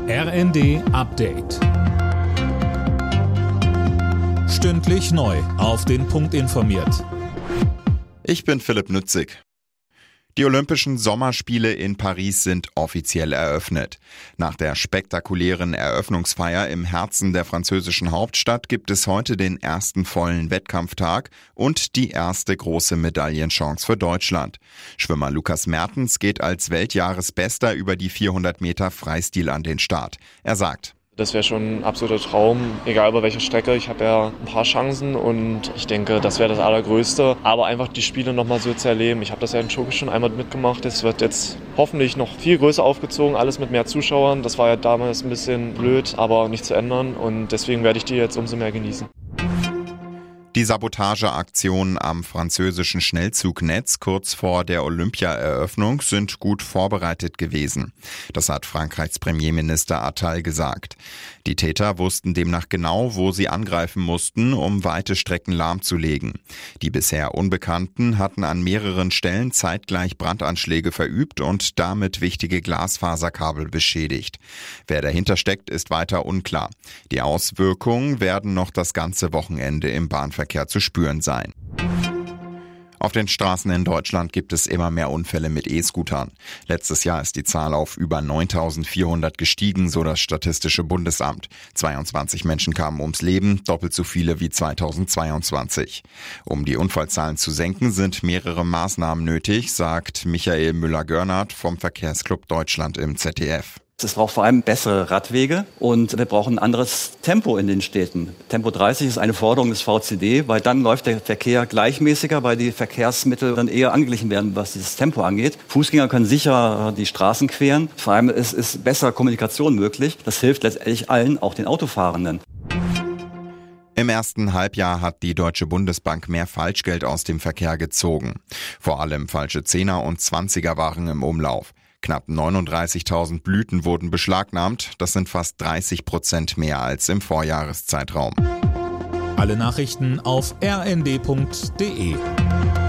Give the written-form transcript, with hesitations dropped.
RND Update. Stündlich neu auf den Punkt informiert. Ich bin Philipp Nützig. Die Olympischen Sommerspiele in Paris sind offiziell eröffnet. Nach der spektakulären Eröffnungsfeier im Herzen der französischen Hauptstadt gibt es heute den ersten vollen Wettkampftag und die erste große Medaillenchance für Deutschland. Schwimmer Lukas Mertens geht als Weltjahresbester über die 400 Meter Freistil an den Start. Er sagt: Das wäre schon ein absoluter Traum, egal über welche Strecke. Ich habe ja ein paar Chancen und ich denke, das wäre das Allergrößte. Aber einfach die Spiele nochmal so zu erleben. Ich habe das ja in Tokio schon einmal mitgemacht. Es wird jetzt hoffentlich noch viel größer aufgezogen, alles mit mehr Zuschauern. Das war ja damals ein bisschen blöd, aber nicht zu ändern. Und deswegen werde ich die jetzt umso mehr genießen. Die Sabotageaktionen am französischen Schnellzugnetz kurz vor der Olympiaeröffnung sind gut vorbereitet gewesen. Das hat Frankreichs Premierminister Attal gesagt. Die Täter wussten demnach genau, wo sie angreifen mussten, um weite Strecken lahmzulegen. Die bisher Unbekannten hatten an mehreren Stellen zeitgleich Brandanschläge verübt und damit wichtige Glasfaserkabel beschädigt. Wer dahinter steckt, ist weiter unklar. Die Auswirkungen werden noch das ganze Wochenende im Bahnverkehr zu spüren sein. Auf den Straßen in Deutschland gibt es immer mehr Unfälle mit E-Scootern. Letztes Jahr ist die Zahl auf über 9.400 gestiegen, so das Statistische Bundesamt. 22 Menschen kamen ums Leben, doppelt so viele wie 2022. Um die Unfallzahlen zu senken, sind mehrere Maßnahmen nötig, sagt Michael Müller-Görnert vom Verkehrsclub Deutschland im ZDF. Es braucht vor allem bessere Radwege und wir brauchen ein anderes Tempo in den Städten. Tempo 30 ist eine Forderung des VCD, weil dann läuft der Verkehr gleichmäßiger, weil die Verkehrsmittel dann eher angeglichen werden, was dieses Tempo angeht. Fußgänger können sicher die Straßen queren. Vor allem ist bessere Kommunikation möglich. Das hilft letztendlich allen, auch den Autofahrenden. Im ersten Halbjahr hat die Deutsche Bundesbank mehr Falschgeld aus dem Verkehr gezogen. Vor allem falsche Zehner und Zwanziger waren im Umlauf. Knapp 39.000 Blüten wurden beschlagnahmt. Das sind fast 30% mehr als im Vorjahreszeitraum. Alle Nachrichten auf rnd.de.